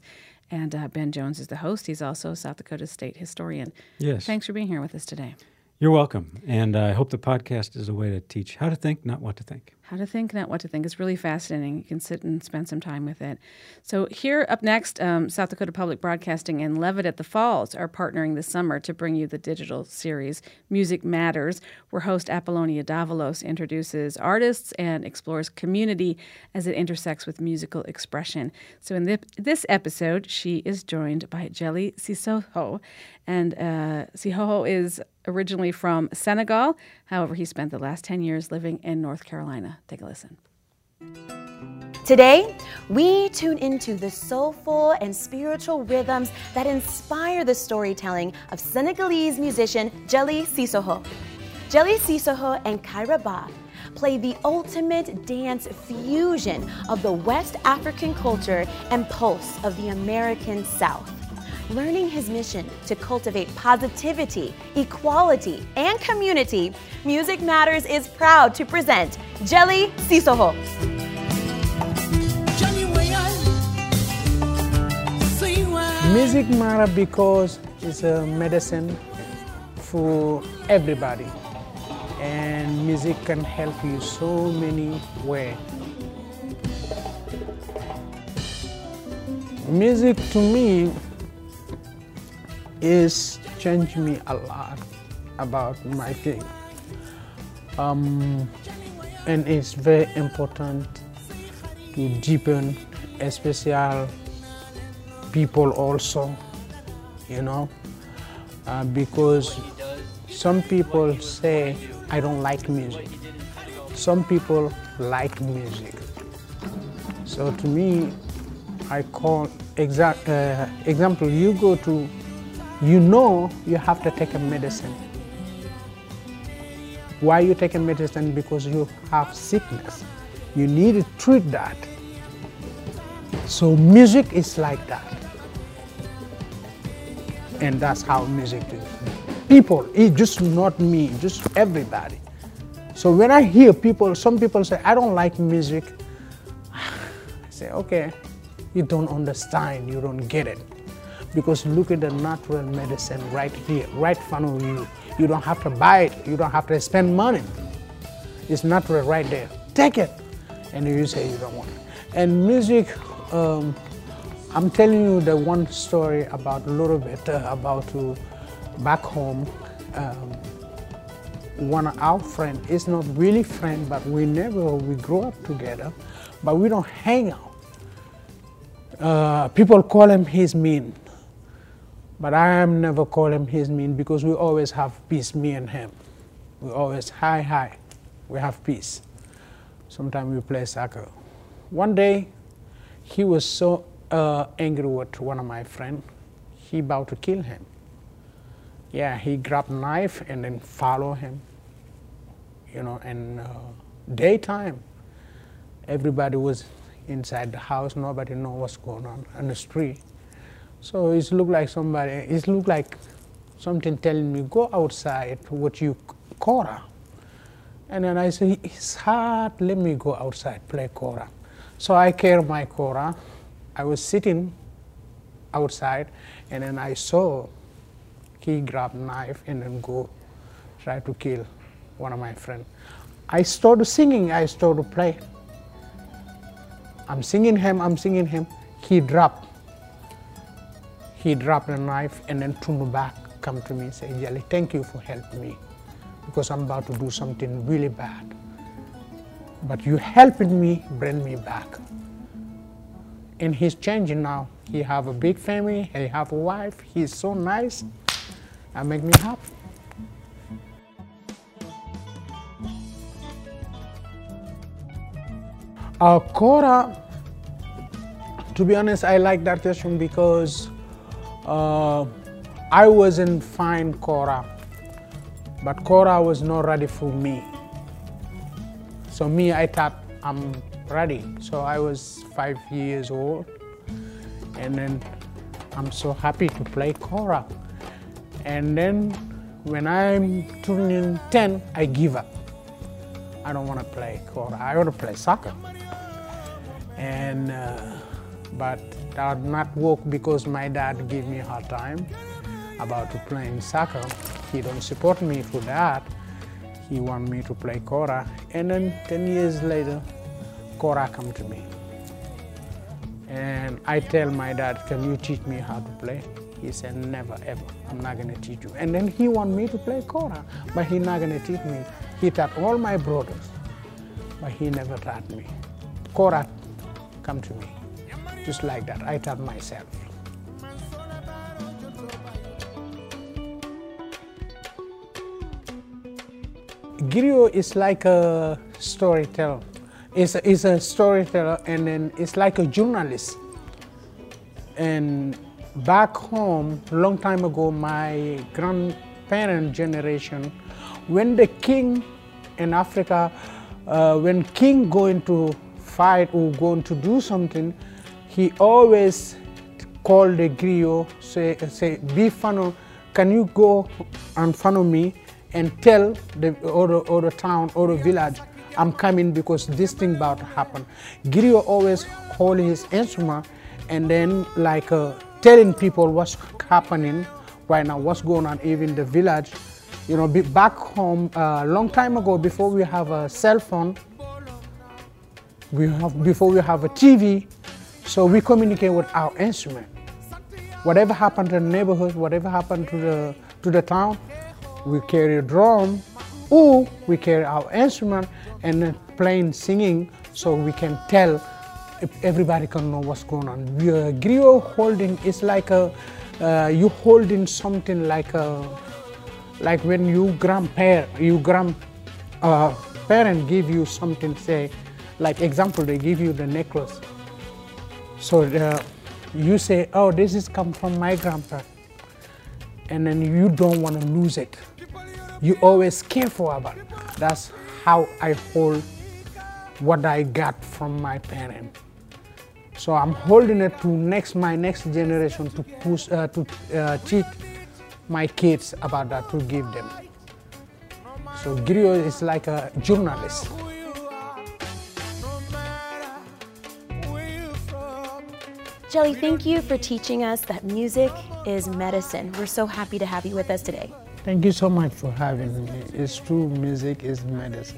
A: And uh, Ben Jones is the host. He's also a South Dakota State historian.
X: Yes.
A: Thanks for being here with us today.
X: You're welcome. And I hope the podcast is a way to teach how to think, not what to think.
A: How to think, not what to think. It's really fascinating. You can sit and spend some time with it. So here up next, um, South Dakota Public Broadcasting and Levitt at the Falls are partnering this summer to bring you the digital series Music Matters, where host Apollonia Davalos introduces artists and explores community as it intersects with musical expression. So in the, this episode, she is joined by Jelly Sissoko. And uh, Sissoko is originally from Senegal. However, he spent the last ten years living in North Carolina. Take a listen.
B: Today, we tune into the soulful and spiritual rhythms that inspire the storytelling of Senegalese musician Jelly Sissoko. Jelly Sissoko and Kyra Ba play the ultimate dance fusion of the West African culture and pulse of the American South. Learning his mission to cultivate positivity, equality, and community, Music Matters is proud to present Jelly Sissoko.
G: Music matters because it's a medicine for everybody, and music can help you so many ways. Music to me is changed me a lot about my thing. Um, and it's very important to deepen, especially people also, you know, uh, because some people say, I don't like music. Some people like music. So to me, I call, exact, uh, example, you go to You know you have to take a medicine. Why you take a medicine? Because you have sickness. You need to treat that. So music is like that. And that's how music is. People, it's just not me, just everybody. So when I hear people, some people say, I don't like music. I say, okay, you don't understand, you don't get it. Because look at the natural medicine right here, right in front of you. You don't have to buy it. You don't have to spend money. It's natural right there. Take it. And you say you don't want it. And music, um, I'm telling you the one story about a little bit uh, about uh, back home. Um, one of our friends, is not really friend, but we never, we grew up together, but we don't hang out. Uh, people call him he's mean. But I am never call him he's mean because we always have peace, me and him. We always, hi, hi, we have peace. Sometimes we play soccer. One day, he was so uh, angry with one of my friends, he about to kill him. Yeah, he grabbed a knife and then follow him. You know, and uh, daytime, everybody was inside the house, nobody know what's going on on the street. So it looked like somebody, it looked like something telling me, go outside with your kora. And then I said, it's hard, let me go outside, play kora. So I carried my kora. I was sitting outside, and then I saw he grab a knife and then go try to kill one of my friends. I started singing, I started play. I'm singing him, I'm singing him. He dropped. He dropped the knife and then turned back, come to me and say, Jelly, thank you for helping me because I'm about to do something really bad. But you helping me, bring me back. And he's changing now. He have a big family, he have a wife, he's so nice. That make me happy. Uh, Kora, to be honest, I like that question because uh, I wasn't fine Kora, but Kora was not ready for me. So me, I thought I'm ready. So I was five years old, and then I'm so happy to play Kora. And then when I'm turning ten, I give up. I don't want to play Kora. I want to play soccer. And uh, but I'll not work because my dad gave me a hard time about playing soccer. He don't support me for that. He want me to play kora. And then ten years later, kora come to me. And I tell my dad, can you teach me how to play? He said, never, ever. I'm not going to teach you. And then he want me to play kora, but he not going to teach me. He taught all my brothers, but he never taught me. Kora come to me, just like that. I taught myself. Griot is like a storyteller. It's a, it's a storyteller, and then it's like a journalist. And back home, long time ago, my grandparent generation, when the king in Africa, uh, when king going to fight or going to do something, he always call the griot, say, say, be fano, can you go and follow me and tell the other, other town or the village, I'm coming because this thing about to happen. Griot always hold his instrument and then like uh, telling people what's happening right now, what's going on even in the village. You know, be back home a uh, long time ago, before we have a cell phone, we have, before we have a T V, so we communicate with our instrument. Whatever happened to the neighborhood, whatever happened to the, to the town, we carry a drum, or we carry our instrument and then playing, singing, so we can tell, if everybody can know what's going on. We, uh, griot holding is like a, uh, you holding something like a, like when you grandparent, you grand, uh, parent give you something, say, like example, they give you the necklace. So uh, you say, oh, this is come from my grandpa, and then you don't want to lose it. You always careful about it. That's how I hold what I got from my parent. So I'm holding it to next my next generation to push uh, to uh, teach my kids about that, to give them. So griot is like a journalist.
B: Jelly, thank you for teaching us that music is medicine. We're so happy to have you with us today.
G: Thank you so much for having me. It's true, music is medicine.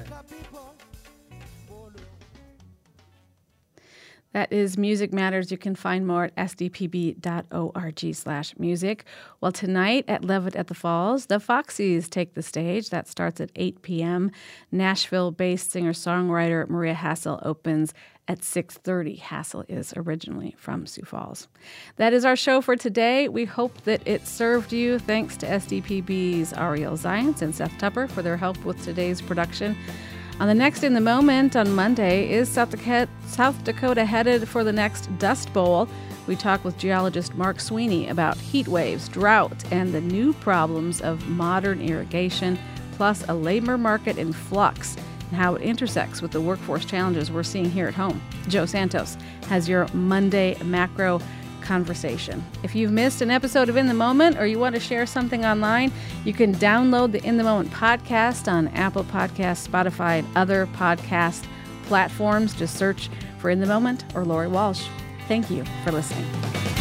A: That is Music Matters. You can find more at s d p b dot org slash music. Well, tonight at Levitt at the Falls, the Foxies take the stage. That starts at eight p.m. Nashville-based singer-songwriter Maria Hassel opens at six thirty. Hassel is originally from Sioux Falls. That is our show for today. We hope that it served you. Thanks to S D P B's Ariel Zients and Seth Tupper for their help with today's production. On the next In the Moment on Monday, is South Dakota, South Dakota headed for the next Dust Bowl? We talk with geologist Mark Sweeney about heat waves, drought, and the new problems of modern irrigation, plus a labor market in flux and how it intersects with the workforce challenges we're seeing here at home. Joe Santos has your Monday macro conversation. If you've missed an episode of In the Moment or you want to share something online, you can download the In the Moment podcast on Apple Podcasts, Spotify, and other podcast platforms. Just search for In the Moment or Lori Walsh. Thank you for listening.